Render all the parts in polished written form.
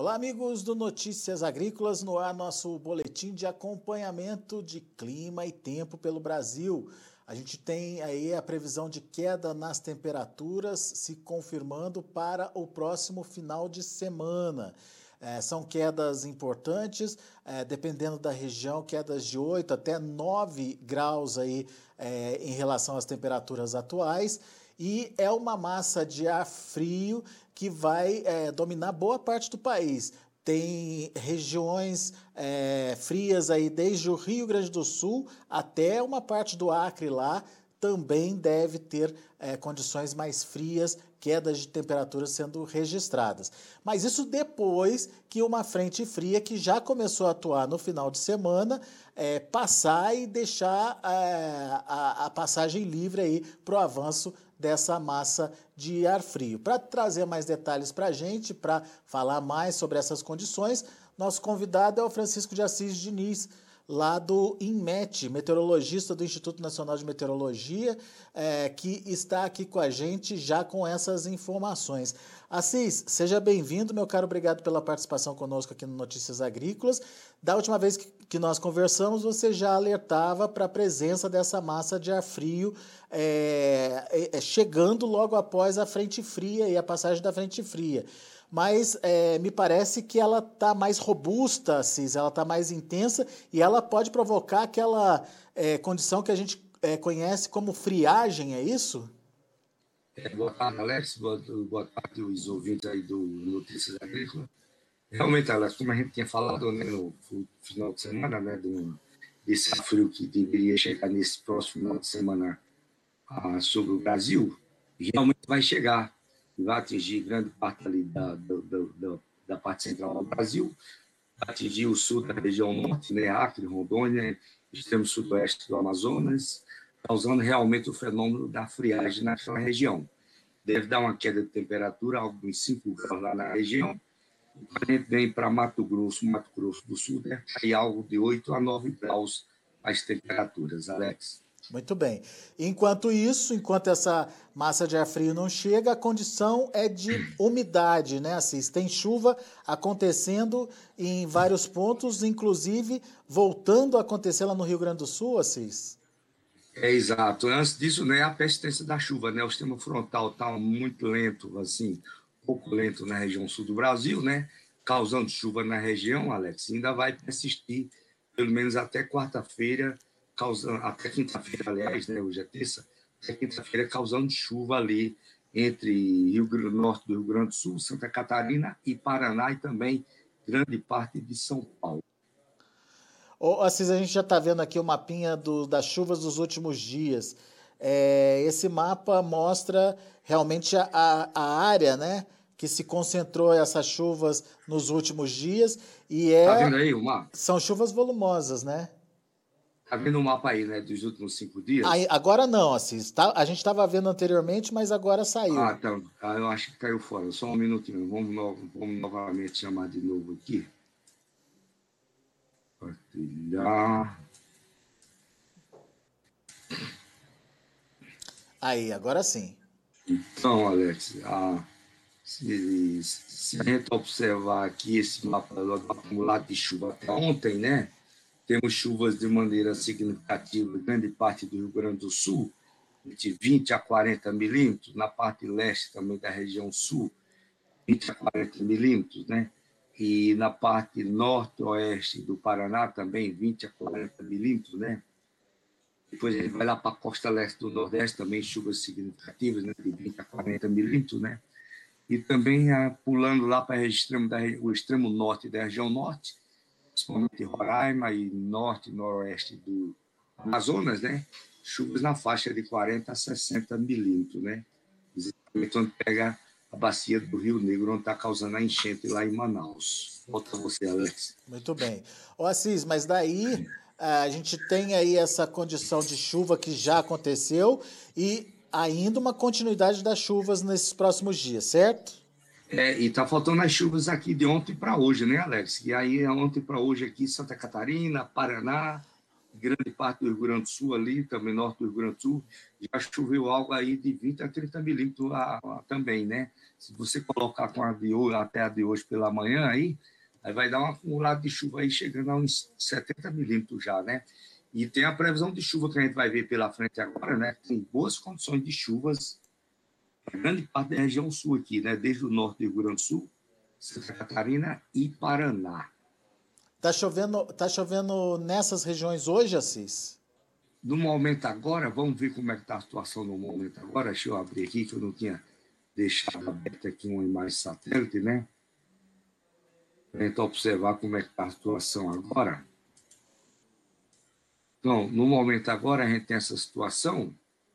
Olá, amigos do Notícias Agrícolas, no ar nosso boletim de acompanhamento de clima e tempo pelo Brasil. A gente tem aí a previsão de queda nas temperaturas se confirmando para o próximo final de semana. São quedas importantes, dependendo da região, quedas de 8 até 9 graus aí, em relação às temperaturas atuais. E é uma massa de ar frio que vai dominar boa parte do país. Tem regiões frias aí desde o Rio Grande do Sul até uma parte do Acre lá, também deve ter condições mais frias, quedas de temperatura sendo registradas. Mas isso depois que uma frente fria que já começou a atuar no final de semana passar e deixar a passagem livre aí para o avanço dessa massa de ar frio. Para trazer mais detalhes para a gente, para falar mais sobre essas condições, nosso convidado é o Francisco de Assis Diniz, lá do INMET, meteorologista do Instituto Nacional de Meteorologia, que está aqui com a gente já com essas informações. Assis, seja bem-vindo, meu caro, obrigado pela participação conosco aqui no Notícias Agrícolas. Da última vez que nós conversamos, você já alertava para a presença dessa massa de ar frio chegando logo após a frente fria e a passagem da frente fria. Mas me parece que ela está mais robusta, Assis, ela está mais intensa e ela pode provocar aquela condição que a gente conhece como friagem, é isso? Boa tarde, Alex. Boa tarde os ouvintes aí do Notícias Agrícolas. Realmente, Alex, como a gente tinha falado, né, no final de semana, né, desse frio que deveria chegar nesse próximo final de semana sobre o Brasil, realmente vai chegar e vai atingir grande parte ali da parte central do Brasil, vai atingir o sul da região norte, né, Acre, Rondônia, extremo sudoeste do Amazonas, causando realmente o fenômeno da friagem naquela região. Deve dar uma queda de temperatura, algo de 5 graus lá na região. Quando a gente vem para Mato Grosso do Sul, deve cair algo de 8 a 9 graus as temperaturas, Alex. Muito bem. Enquanto isso, enquanto essa massa de ar frio não chega, a condição é de umidade, né, Assis? Tem chuva acontecendo em vários pontos, inclusive voltando a acontecer lá no Rio Grande do Sul, Assis? Exato. Antes disso, né, a persistência da chuva, né? O sistema frontal está muito lento, assim, pouco lento na região sul do Brasil, né? Causando chuva na região, Alex, ainda vai persistir pelo menos até quarta-feira, causando até quinta-feira, aliás, né? Hoje é terça, até quinta-feira causando chuva ali entre Rio Grande do Norte do Rio Grande do Sul, Santa Catarina e Paraná e também grande parte de São Paulo. Ô, Assis, a gente já está vendo aqui o mapinha das chuvas dos últimos dias. Esse mapa mostra realmente a área, né, que se concentrou essas chuvas nos últimos dias e Tá vendo aí o mapa? são chuvas volumosas, né? Tá vendo o mapa aí, né, dos últimos 5 dias? Agora não, Assis. A gente estava vendo anteriormente, mas agora saiu. Então, eu acho que caiu fora. Só um minutinho. Vamos novamente chamar de novo aqui. Partilhar. Aí, agora sim. Então, Alex, se a gente observar aqui esse mapa do acumulado de chuva até ontem, né? Temos chuvas de maneira significativa em grande parte do Rio Grande do Sul, de 20 a 40 milímetros, na parte leste também da região sul, 20 a 40 milímetros, né? E na parte norte-oeste do Paraná também 20 a 40 milímetros, né? Depois a gente vai lá para a costa leste do Nordeste, também chuvas significativas, né? De 20 a 40 milímetros, né? E também pulando lá para o extremo norte da região norte, principalmente Roraima e norte e noroeste do Amazonas, né? Chuvas na faixa de 40 a 60 milímetros, né? Exatamente onde pega a bacia do Rio Negro, onde está causando a enchente lá em Manaus. Volta você, Alex. Muito bem. Ô Assis, mas daí a gente tem aí essa condição de chuva que já aconteceu e ainda uma continuidade das chuvas nesses próximos dias, certo? E está faltando as chuvas aqui de ontem para hoje, né, Alex? E aí, ontem para hoje aqui, Santa Catarina, Paraná, grande parte do Rio Grande do Sul ali, também norte do Rio Grande do Sul, já choveu algo aí de 20 a 30 milímetros também, né? Se você colocar com a de hoje, até a de hoje pela manhã aí vai dar um acumulado de chuva aí chegando a uns 70 milímetros já, né? E tem a previsão de chuva que a gente vai ver pela frente agora, né? Tem boas condições de chuvas em grande parte da região sul aqui, né? Desde o norte do Rio Grande do Sul, Santa Catarina e Paraná. Tá chovendo nessas regiões hoje, Assis? No momento agora, vamos ver como é que está a situação no momento agora. Deixa eu abrir aqui, que eu não tinha deixado aberta aqui uma imagem satélite, né? Para a gente observar como é que está a situação agora. Então, no momento agora, a gente tem essa situação.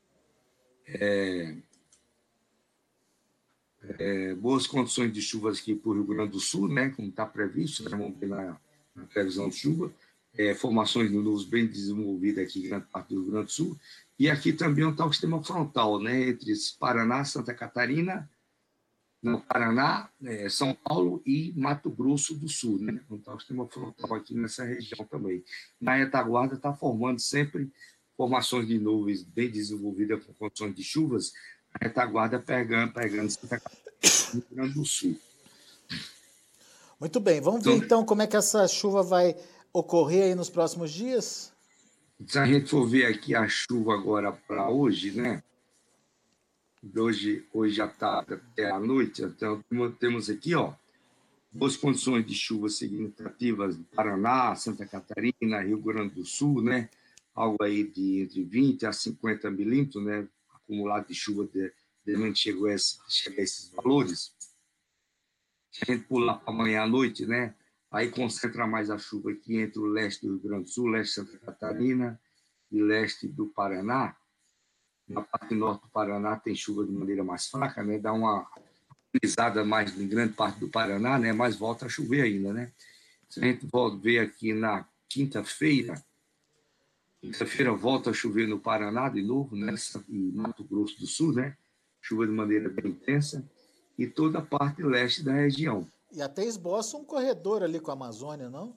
Boas condições de chuvas aqui para o Rio Grande do Sul, né? Como está previsto, né? Vamos ver na previsão de chuva. Formações de nuvens bem desenvolvidas aqui em grande parte do Rio Grande do Sul. E aqui também está o sistema frontal, né? Entre Paraná, Santa Catarina, no Paraná, São Paulo e Mato Grosso do Sul, né? Então está o sistema frontal aqui nessa região também. Na retaguarda está formando sempre formações de nuvens bem desenvolvidas com condições de chuvas, a retaguarda pegando Santa Catarina e Rio Grande do Sul. Muito bem, vamos ver então como é que essa chuva vai ocorrer aí nos próximos dias? Se a gente for ver aqui a chuva agora para hoje, né? Hoje à tarde até à noite, então temos aqui, ó, boas condições de chuva significativas no Paraná, Santa Catarina, Rio Grande do Sul, né? Algo aí de entre 20 a 50 milímetros, né? Acumulado de chuva de chegou a esses valores. Se a gente pular para amanhã à noite, né? Aí concentra mais a chuva aqui entre o leste do Rio Grande do Sul, leste de Santa Catarina e leste do Paraná. Na parte norte do Paraná tem chuva de maneira mais fraca, né? Dá uma utilizada mais em grande parte do Paraná, né? Mas volta a chover ainda, né? Se a gente ver aqui na quinta-feira volta a chover no Paraná de novo, né? E Mato Grosso do Sul, né? Chuva de maneira bem intensa e toda a parte leste da região. E até esboça um corredor ali com a Amazônia, não?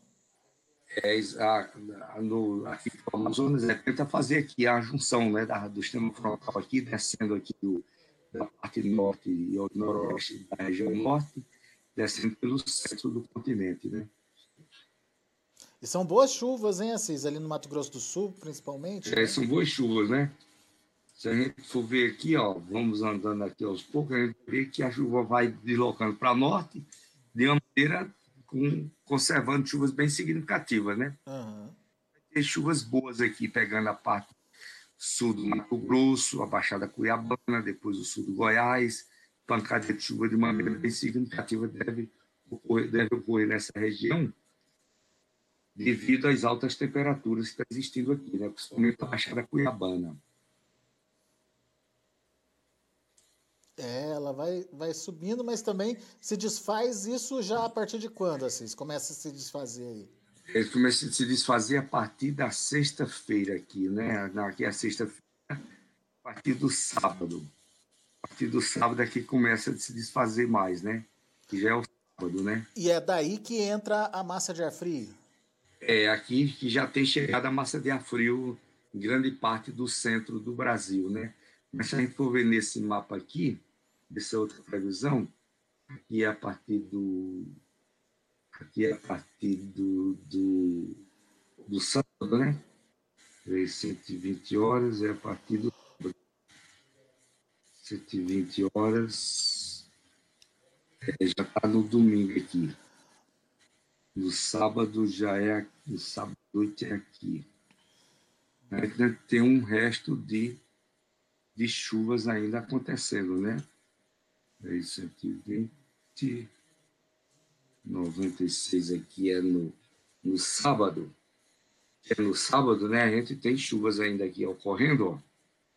Aqui no Amazonas, tenta fazer aqui a junção, né, do sistema frontal aqui, descendo aqui da parte norte e noroeste da região norte, descendo pelo centro do continente, né? E são boas chuvas, hein, Assis? Ali no Mato Grosso do Sul, principalmente. Né? São boas chuvas, né? Se a gente for ver aqui, ó, vamos andando aqui aos poucos, a gente vê que a chuva vai deslocando para norte de uma maneira conservando chuvas bem significativas, né? Uhum. Tem chuvas boas aqui, pegando a parte sul do Mato Grosso, a Baixada Cuiabana, depois o sul do Goiás. Pancada de chuva de maneira bem significativa deve ocorrer nessa região devido às altas temperaturas que estão existindo aqui, né? Principalmente a Baixada Cuiabana. Ela vai subindo, mas também se desfaz isso já a partir de quando, Assis? Começa a se desfazer aí? Ele começa a se desfazer a partir da sexta-feira aqui, né? Aqui é a sexta-feira, a partir do sábado. A partir do sábado é que começa a se desfazer mais, né? Que já é o sábado, né? E é daí que entra a massa de ar frio? É aqui que já tem chegado a massa de ar frio em grande parte do centro do Brasil, né? Mas se a gente for ver nesse mapa aqui, dessa outra previsão, aqui é a partir do sábado, né? 120 horas é a partir do 120 horas, já está no domingo aqui. No sábado já é aqui, no sábado à noite é aqui. Ainda tem um resto de chuvas ainda acontecendo, né? 120, 96 aqui é no sábado. É no sábado, né? A gente tem chuvas ainda aqui ocorrendo, ó.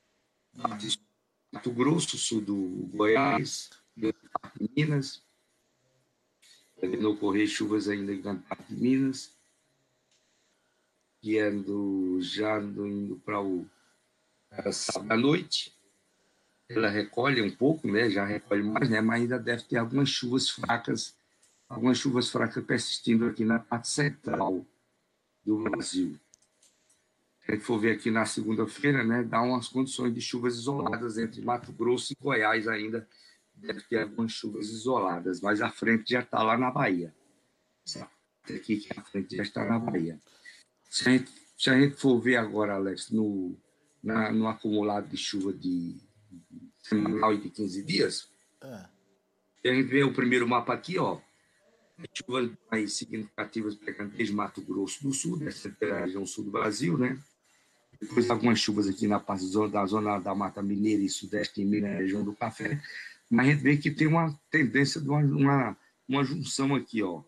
Mato Grosso, sul do Goiás, Minas. Devem ocorrer chuvas ainda em grande parte de Minas. Que é já indo para o sábado à noite. Ela recolhe um pouco, né? Já recolhe mais, né? Mas ainda deve ter algumas chuvas fracas persistindo aqui na parte central do Brasil. Se a gente for ver aqui na segunda-feira, né, dá umas condições de chuvas isoladas entre Mato Grosso e Goiás ainda. Deve ter algumas chuvas isoladas, mas a frente já está lá na Bahia. Essa frente aqui, que a frente já está na Bahia. Se a gente for ver agora, Alex, no acumulado de chuva de semanal e de 15 dias, a gente vê o primeiro mapa aqui, ó, chuvas mais significativas pegando desde Mato Grosso do Sul, descendo pela região sul do Brasil, né? Depois algumas chuvas aqui na parte da zona da Mata Mineira e Sudeste em Minas, na região do Café. Mas a gente vê que tem uma tendência de uma junção aqui, ó,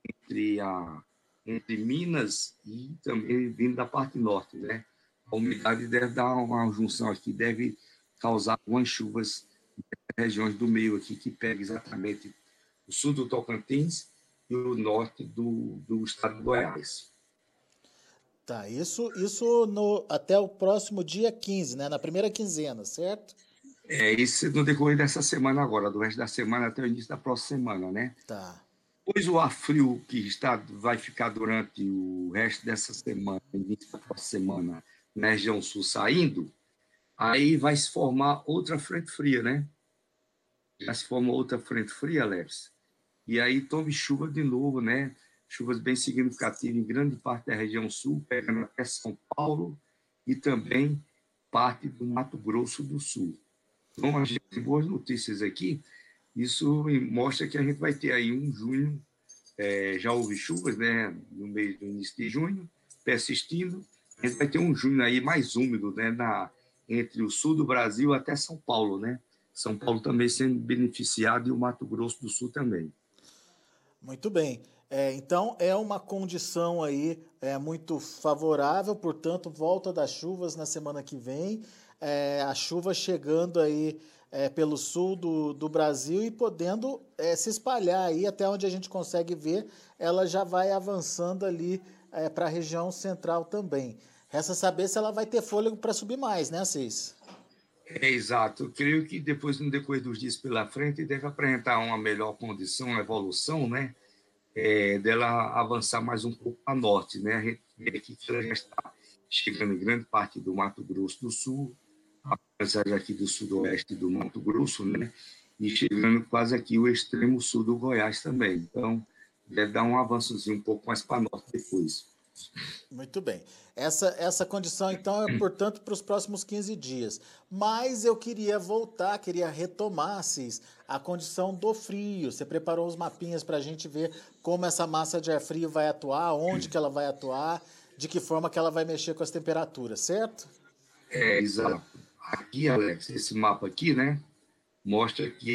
entre Minas e também vindo da parte norte, né? A umidade deve dar uma junção aqui, deve causar algumas chuvas nas regiões do meio aqui, que pega exatamente o sul do Tocantins e o norte do estado de Goiás. Tá, isso até o próximo dia 15, né? Na primeira quinzena, certo? Isso no decorrer dessa semana agora, do resto da semana até o início da próxima semana, né? Tá. Pois o ar frio que vai ficar durante o resto dessa semana, início da próxima semana, na região sul saindo, aí vai se formar outra frente fria, né? Já se forma outra frente fria, Alex. E aí tome chuva de novo, né? Chuvas bem significativas em grande parte da região sul, pegando até São Paulo e também parte do Mato Grosso do Sul. Então, a gente tem boas notícias aqui. Isso mostra que a gente vai ter aí um junho, já houve chuvas, né? No início de junho, persistindo. A gente vai ter um junho aí mais úmido, né? Entre o sul do Brasil até São Paulo, né? São Paulo também sendo beneficiado e o Mato Grosso do Sul também. Muito bem. Então, é uma condição aí muito favorável, portanto, volta das chuvas na semana que vem. A chuva chegando aí pelo sul do Brasil e podendo se espalhar aí até onde a gente consegue ver, ela já vai avançando ali para a região central também. Resta saber se ela vai ter fôlego para subir mais, né, Assis? Exato. Eu creio que depois, no decorrer dos dias pela frente, deve apresentar uma melhor condição, uma evolução, né? Dela avançar mais um pouco a norte, né? A gente vê aqui que ela já está chegando em grande parte do Mato Grosso do Sul, apesar aqui do sudoeste do Mato Grosso, né? E chegando quase aqui o extremo sul do Goiás também. Então, deve dar um avançozinho um pouco mais para norte depois. Muito bem. Essa condição, então, é, portanto, para os próximos 15 dias. Mas eu queria retomar, Cis, a condição do frio. Você preparou os mapinhas para a gente ver como essa massa de ar frio vai atuar, onde que ela vai atuar, de que forma que ela vai mexer com as temperaturas, certo? Exato. Aqui, Alex, esse mapa aqui, né? Mostra que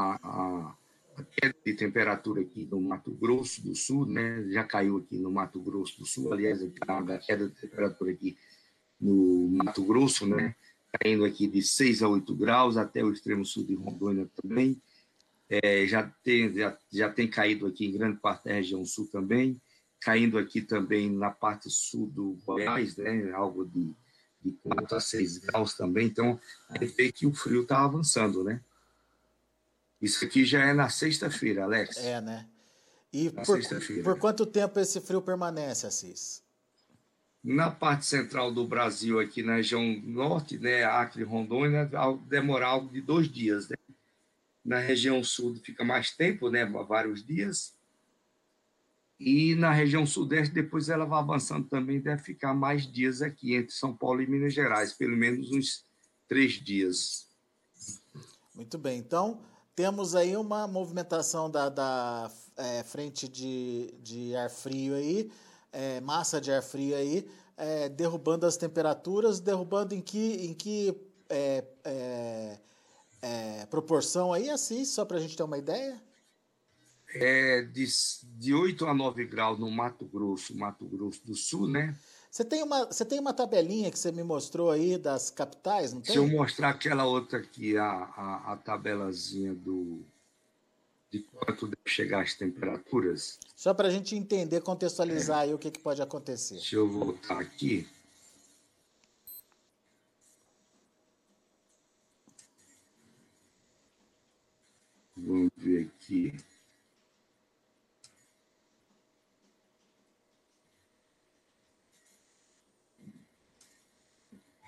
a queda de temperatura aqui no Mato Grosso do Sul, né, já caiu aqui no Mato Grosso do Sul, aliás, a queda de temperatura aqui no Mato Grosso, né, caindo aqui de 6 a 8 graus, até o extremo sul de Rondônia também, já tem caído aqui em grande parte da região sul também, caindo aqui também na parte sul do Goiás, né, algo de 4 a 6 graus também, então a gente vê que o frio está avançando, né? Isso aqui já é na sexta-feira, Alex. Né? E Na por sexta-feira. quanto tempo esse frio permanece, Assis? Na parte central do Brasil, aqui na região norte, né, Acre e Rondônia, vai demorar algo de 2 dias. Né? Na região sul fica mais tempo, né, vários dias. E na região sudeste, depois ela vai avançando também, deve ficar mais dias aqui, entre São Paulo e Minas Gerais, pelo menos uns 3 dias. Muito bem. Então, temos aí uma movimentação da frente de ar frio aí, massa de ar frio aí, derrubando as temperaturas, derrubando em que proporção aí, assim, só para a gente ter uma ideia? De 8 a 9 graus no Mato Grosso do Sul, né? Você tem uma tabelinha que você me mostrou aí das capitais, não Se eu tem? mostrar aquela outra aqui, a tabelazinha de quanto deve chegar as temperaturas, Só para a gente entender, contextualizar aí o que pode acontecer. se eu voltar aqui, vamos ver aqui.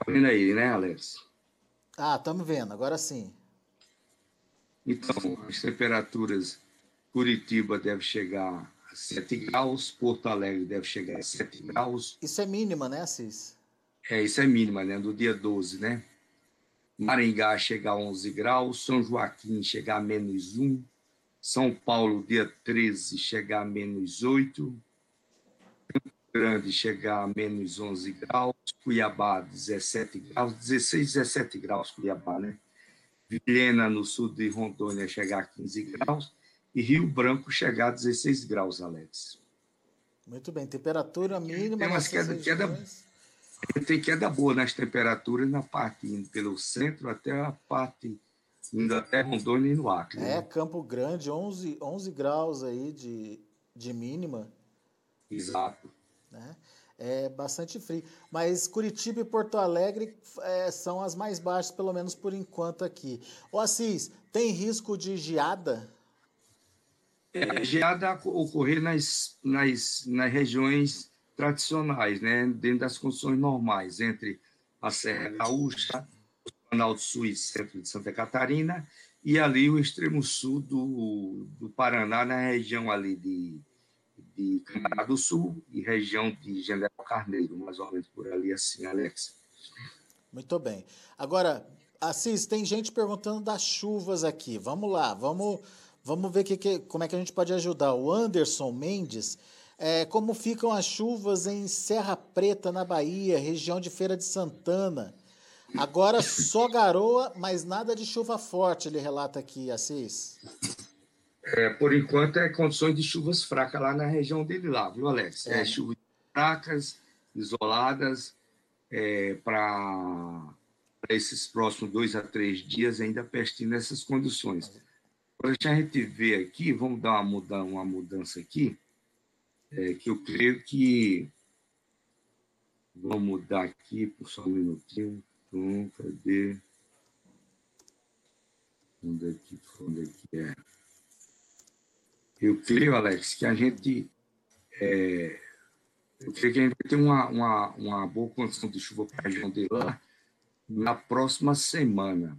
vendo aí, né, Alex? Ah, estamos vendo, agora sim. Então, as temperaturas, Curitiba deve chegar a 7 graus, Porto Alegre deve chegar a 7 graus. Isso é mínima, né, Assis? Isso é mínima, né? Do dia 12, né? Maringá chegar a 11 graus, São Joaquim chegar a -1, São Paulo, dia 13, chegar a -8, Grande chegar a -11 graus, Cuiabá, 17 graus, 16, 17 graus, Cuiabá, né? Vilhena, no sul de Rondônia, chegar a 15 graus, e Rio Branco chegar a 16 graus, Alex. Muito bem, temperatura mínima Tem umas nessas regiões. tem queda boa nas temperaturas na parte indo pelo centro até a parte indo até Rondônia e no Acre, né? Campo Grande, 11 graus aí de mínima, Exato. né? É bastante frio. Mas Curitiba e Porto Alegre são as mais baixas, pelo menos por enquanto aqui. Ô Assis, tem risco de geada? A geada ocorrer nas regiões tradicionais, né? Dentro das condições normais, entre a Serra Gaúcha, o Planalto Sul e centro de Santa Catarina, e ali o extremo sul do Paraná, na região ali de Camará do Sul e região de General Carneiro, mais ou menos por ali assim, Alex. Muito bem. Agora, Assis, tem gente perguntando das chuvas aqui. Vamos lá, vamos ver como é que a gente pode ajudar. O Anderson Mendes, como ficam as chuvas em Serra Preta, na Bahia, região de Feira de Santana? Agora só garoa, mas nada de chuva forte, ele relata aqui, Assis. Por enquanto, condições de chuvas fracas lá na região dele lá, viu, Alex? Chuvas fracas, isoladas, para esses próximos 2 a 3 dias, ainda pertinho nessas condições. Para a gente ver aqui, vamos dar uma mudança aqui, que eu creio que... Vamos mudar aqui, por só um minutinho. Então, cadê? Onde é que é? Eu creio, Alex, que a gente... eu creio que a gente vai ter uma boa condição de chuva para a região de lá na próxima semana.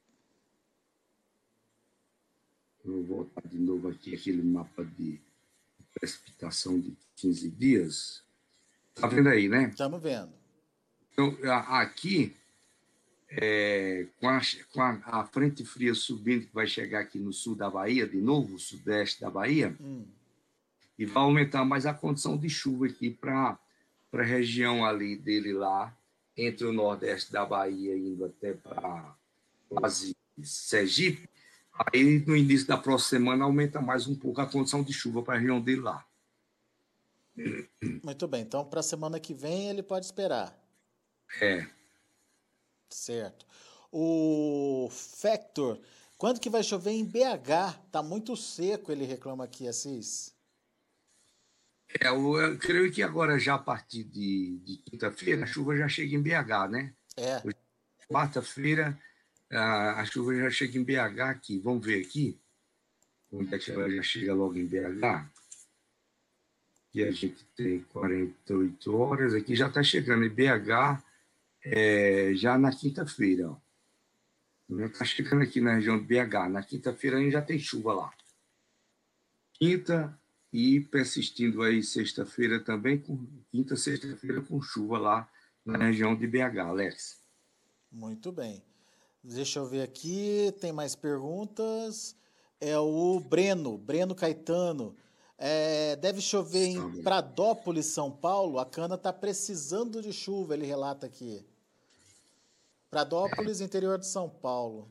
Eu vou voltar de novo aqui, aquele mapa de precipitação de 15 dias. Está vendo aí, né? Estamos vendo. Então, aqui, com a frente fria subindo, que vai chegar aqui no sul da Bahia, de novo, sudeste da Bahia, e vai aumentar mais a condição de chuva aqui para a região ali dele lá, entre o nordeste da Bahia, indo até para quase Sergipe. Aí, no início da próxima semana, aumenta mais um pouco a condição de chuva para a região dele lá. Muito bem, então para a semana que vem ele pode esperar. Certo. O Factor, quando que vai chover em BH? Tá muito seco, ele reclama aqui, Assis. Eu creio que agora, já a partir de quinta-feira, a chuva já chega em BH, né? Hoje, quarta-feira, a chuva já chega em BH aqui. Vamos ver aqui. Onde é que ela já chega logo em BH? Aqui a gente tem 48 horas. Aqui já está chegando em BH já na quinta-feira. Já está chegando aqui na região de BH. Na quinta-feira a gente já tem chuva lá. Quinta e persistindo aí sexta-feira também, quinta, sexta-feira com chuva lá na região de BH, Alex. Muito bem. Deixa eu ver aqui, tem mais perguntas. É o Breno Caetano. Deve chover em Pradópolis, São Paulo. A cana está precisando de chuva, ele relata aqui. Pradópolis, interior de São Paulo.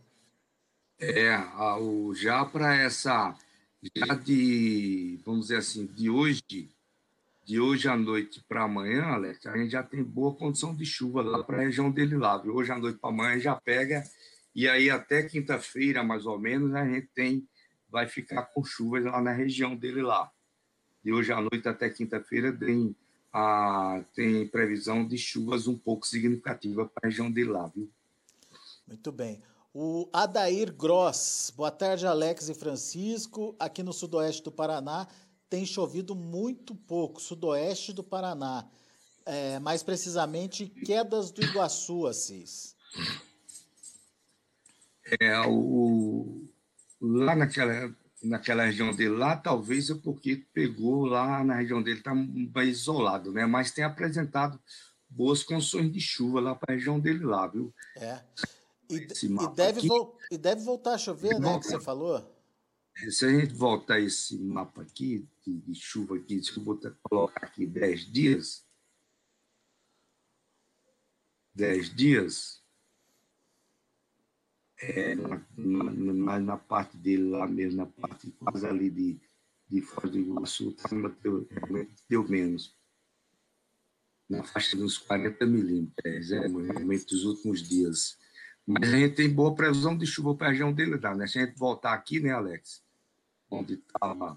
Já para essa... Já vamos dizer assim, de hoje à noite para amanhã, Alex, a gente já tem boa condição de chuva lá para a região dele lá. Viu? Hoje à noite para amanhã já pega, e aí até quinta-feira, mais ou menos, a gente vai ficar com chuvas lá na região dele lá. De hoje à noite até quinta-feira tem previsão de chuvas um pouco significativa para a região dele lá, viu? Muito bem. O Adair Gross, boa tarde, Alex e Francisco. Aqui no sudoeste do Paraná tem chovido muito pouco, sudoeste do Paraná. mais precisamente Quedas do Iguaçu, Assis. Lá naquela região dele lá, talvez é porque pegou lá na região dele, está mais isolado, né? Mas tem apresentado boas condições de chuva lá para a região dele lá, viu? Esse mapa aqui, E deve voltar a chover, né, que você falou? se a gente voltar esse mapa aqui, de chuva aqui, deixa eu colocar aqui 10 dias, 10 dias, na parte dele lá mesmo, na parte quase ali de Foz do Iguaçu, deu menos. Na faixa de uns 40 milímetros, realmente dos últimos dias. Mas a gente tem boa previsão de chuva para a região dele, tá, né? Se a gente voltar aqui, né, Alex? Onde estava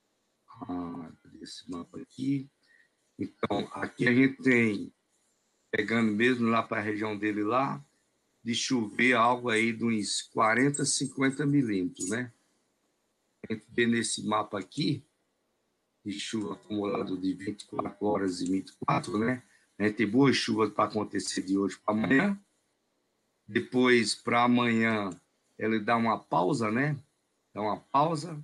esse mapa aqui. Então, aqui a gente tem, pegando mesmo lá para a região dele lá, de chover algo aí de uns 40, 50 milímetros, né? A gente vê nesse mapa aqui, de chuva acumulado de 24 horas e 24, né? A gente tem boas chuvas para acontecer de hoje para amanhã. Depois, para amanhã, ele dá uma pausa, né? Dá uma pausa.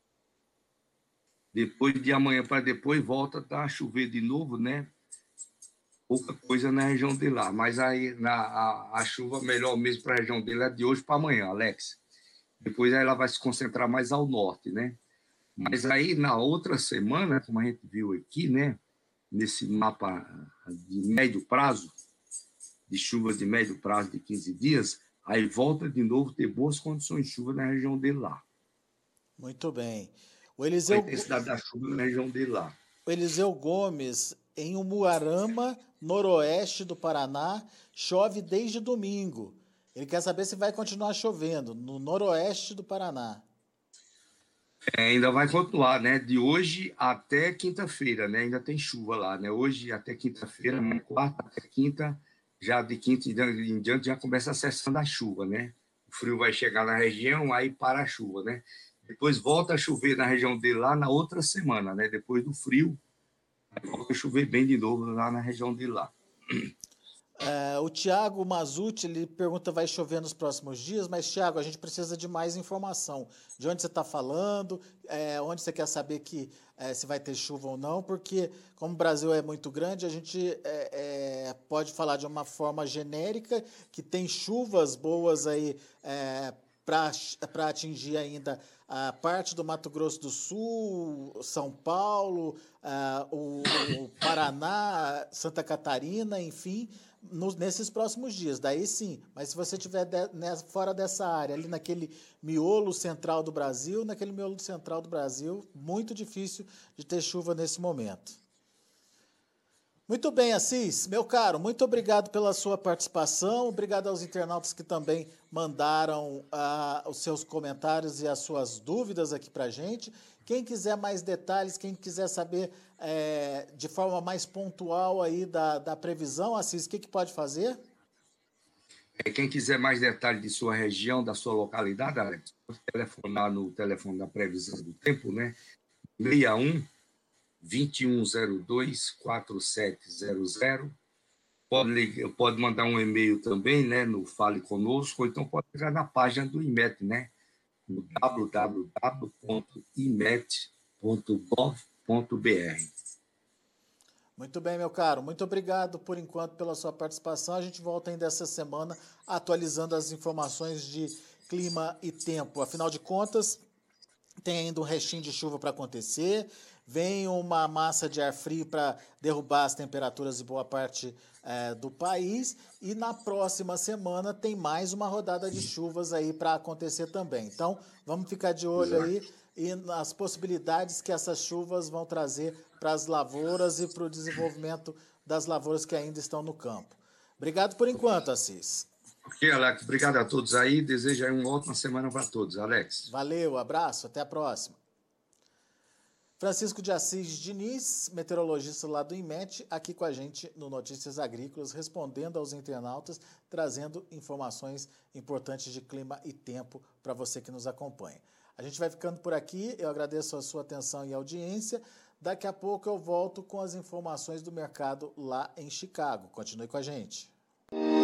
Depois de amanhã para depois, volta a chover de novo, né? Pouca coisa na região de lá. Mas aí a chuva melhor mesmo para a região dele é de hoje para amanhã, Alex. Depois aí ela vai se concentrar mais ao norte, né? Mas aí na outra semana, como a gente viu aqui, né? Nesse mapa de médio prazo, de chuvas de médio prazo de 15 dias, aí volta de novo a ter boas condições de chuva na região dele lá. Muito bem. A intensidade da chuva na região dele lá. O Eliseu Gomes, em Umuarama, noroeste do Paraná, chove desde domingo. Ele quer saber se vai continuar chovendo no noroeste do Paraná. Ainda vai continuar, né? De hoje até quinta-feira, né? Ainda tem chuva lá, né? Hoje até quinta-feira, quarta até quinta, já de quinta em diante já começa a sessão da chuva, né? O frio vai chegar na região, aí para a chuva, né? Depois volta a chover na região dele lá na outra semana, né? Depois do frio, volta a chover bem de novo lá na região dele lá. O Tiago Mazuti, ele pergunta, vai chover nos próximos dias? Mas, Tiago, a gente precisa de mais informação. De onde você está falando, onde você quer saber se vai ter chuva ou não, porque como o Brasil é muito grande, a gente pode falar de uma forma genérica, que tem chuvas boas aí para atingir ainda a parte do Mato Grosso do Sul, São Paulo, o Paraná, Santa Catarina, enfim, nesses próximos dias. Daí sim, mas se você estiver fora dessa área, ali naquele miolo central do Brasil, muito difícil de ter chuva nesse momento. Muito bem, Assis. Meu caro, muito obrigado pela sua participação. Obrigado aos internautas que também mandaram os seus comentários e as suas dúvidas aqui para a gente. Quem quiser mais detalhes, quem quiser saber de forma mais pontual aí da previsão, Assis, o que pode fazer? Quem quiser mais detalhes de sua região, da sua localidade, Alex, pode telefonar no telefone da previsão do tempo, né? 61 2102-4700. Pode mandar um e-mail também, né, no Fale Conosco, ou então pode entrar na página do IMET, né, no www.imet.gov.br. Muito bem, meu caro. Muito obrigado, por enquanto, pela sua participação. A gente volta ainda essa semana atualizando as informações de clima e tempo. Afinal de contas, tem ainda um restinho de chuva para acontecer, vem uma massa de ar frio para derrubar as temperaturas de boa parte do país, e na próxima semana tem mais uma rodada de chuvas aí para acontecer também. Então, vamos ficar de olho aí e nas possibilidades que essas chuvas vão trazer para as lavouras e para o desenvolvimento das lavouras que ainda estão no campo. Obrigado por enquanto, Assis. Ok, Alex. Obrigado a todos aí. Desejo aí uma ótima semana para todos, Alex. Valeu, abraço, até a próxima. Francisco de Assis Diniz, meteorologista lá do IMET, aqui com a gente no Notícias Agrícolas, respondendo aos internautas, trazendo informações importantes de clima e tempo para você que nos acompanha. A gente vai ficando por aqui, eu agradeço a sua atenção e audiência. Daqui a pouco eu volto com as informações do mercado lá em Chicago. Continue com a gente.